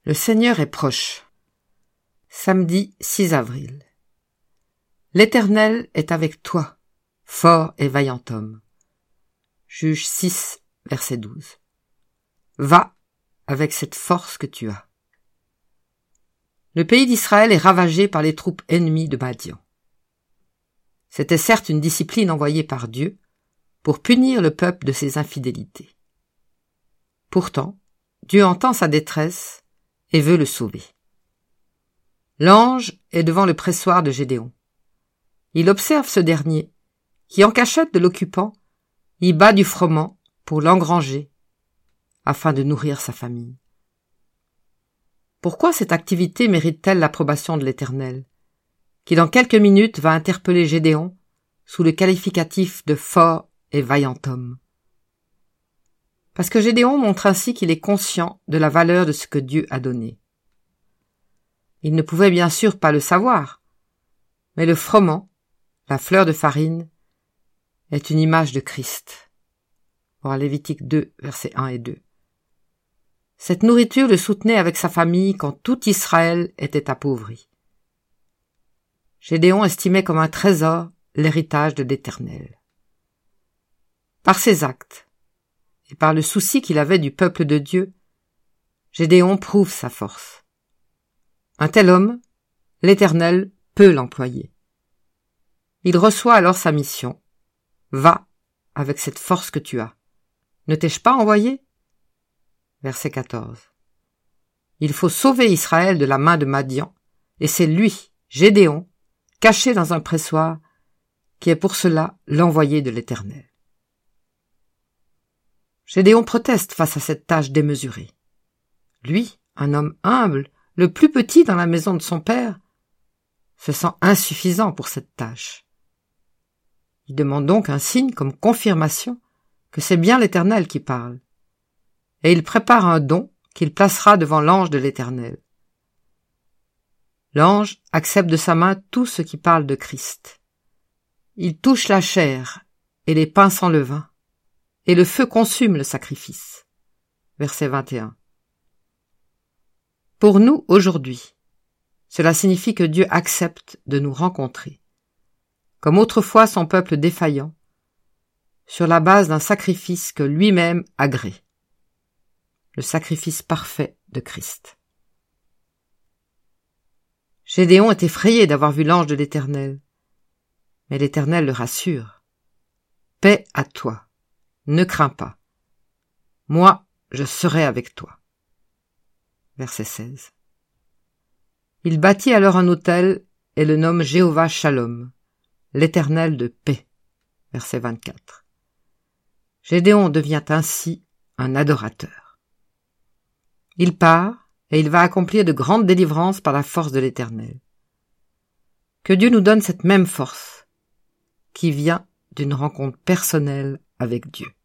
Le Seigneur est proche. Samedi 6 avril. L'Éternel est avec toi, fort et vaillant homme. Juge 6, verset 12. Va avec cette force que tu as. Le pays d'Israël est ravagé par les troupes ennemies de Madian. C'était certes une discipline envoyée par Dieu pour punir le peuple de ses infidélités. Pourtant, Dieu entend sa détresse et veut le sauver. L'ange est devant le pressoir de Gédéon. Il observe ce dernier, qui en cachette de l'occupant, y bat du froment pour l'engranger, afin de nourrir sa famille. Pourquoi cette activité mérite-t-elle l'approbation de l'Éternel, qui dans quelques minutes va interpeller Gédéon sous le qualificatif de fort et vaillant homme? Parce que Gédéon montre ainsi qu'il est conscient de la valeur de ce que Dieu a donné. Il ne pouvait bien sûr pas le savoir, mais le froment, la fleur de farine, est une image de Christ. Voir Lévitique 2, versets 1 et 2. Cette nourriture le soutenait avec sa famille quand tout Israël était appauvri. Gédéon estimait comme un trésor l'héritage de l'Éternel. Par ses actes, et par le souci qu'il avait du peuple de Dieu, Gédéon prouve sa force. Un tel homme, l'Éternel peut l'employer. Il reçoit alors sa mission. Va avec cette force que tu as. Ne t'ai-je pas envoyé? Verset 14. Il faut sauver Israël de la main de Madian, et c'est lui, Gédéon, caché dans un pressoir, qui est pour cela l'envoyé de l'Éternel. Gédéon proteste face à cette tâche démesurée. Lui, un homme humble, le plus petit dans la maison de son père, se sent insuffisant pour cette tâche. Il demande donc un signe comme confirmation que c'est bien l'Éternel qui parle. Et il prépare un don qu'il placera devant l'ange de l'Éternel. L'ange accepte de sa main tout ce qui parle de Christ. Il touche la chair et les pains sans levain, et le feu consume le sacrifice. Verset 21. Pour nous, aujourd'hui, cela signifie que Dieu accepte de nous rencontrer, comme autrefois son peuple défaillant, sur la base d'un sacrifice que lui-même agrée. Le sacrifice parfait de Christ. Gédéon est effrayé d'avoir vu l'ange de l'Éternel, mais l'Éternel le rassure. Paix à toi, ne crains pas. Moi, je serai avec toi. Verset 16. Il bâtit alors un autel et le nomme Jéhovah Shalom, l'Éternel de paix. Verset 24. Gédéon devient ainsi un adorateur. Il part et il va accomplir de grandes délivrances par la force de l'Éternel. Que Dieu nous donne cette même force qui vient d'une rencontre personnelle avec Dieu.